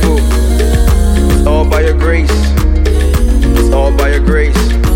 grateful. It's all by your grace. It's all by your grace.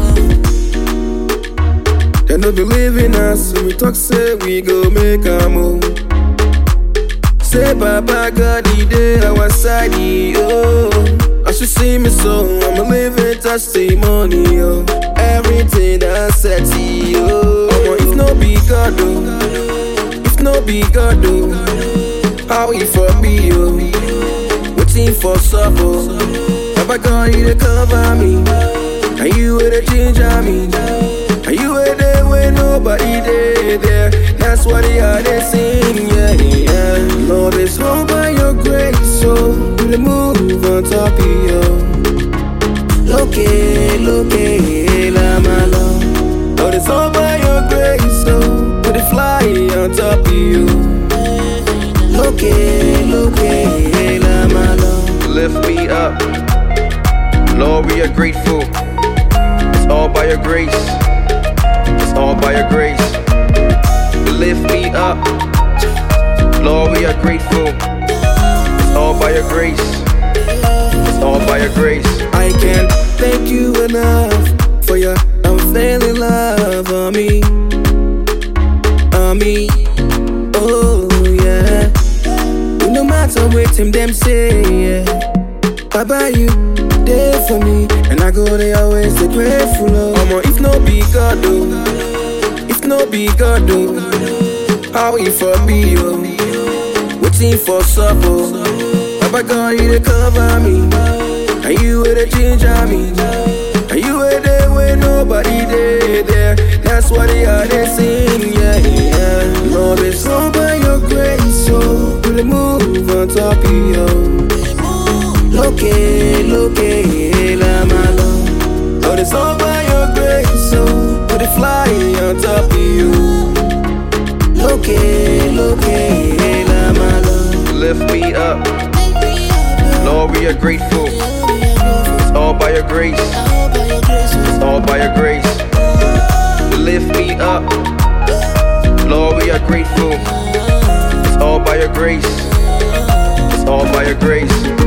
They no believe in us, so we talk say we go make a move. Say Baba God, he dey our side, yo. I should see me so, I'm a living testimony, yo. Everything I said to you, if no be God, oh. If no be God, oh. How he for me, yo. Waiting for supper. Baba God, he dey cover me. And you with the ginger me. And you were there when nobody there. That's what they are, they sing, yeah, yeah. Lord, it's all by your grace, so we move on top of you. Look, la my love. Lord, it's all by your grace, so we fly on top of you. Look, la my love. Lift me up, Lord, we are grateful. It's all by your grace. It's all by your grace. You lift me up, Lord, we are grateful. It's all by your grace. It's all by your grace. I can't thank you enough for your unfailing love on me. Oh yeah. No matter what them say, yeah. Baba, you there for me, and I go there always the grateful. If no be God, oh. If no be God, oh. How he for me, oh. Waiting for supper. Baba God, you dey cover me. And you with the ginger me. And you were there when nobody there. That's what they are, they sing, yeah, yeah. Lord, it's all by your grace, so we move on top of you. Look, la my love. Lord, it's all by your grace, so we fly on top of you. Look, la my love. Lift me up, Lord, we are grateful. It's all by your grace. It's all by your grace. You lift me up, Lord, we are grateful. It's all by your grace. It's all by your grace.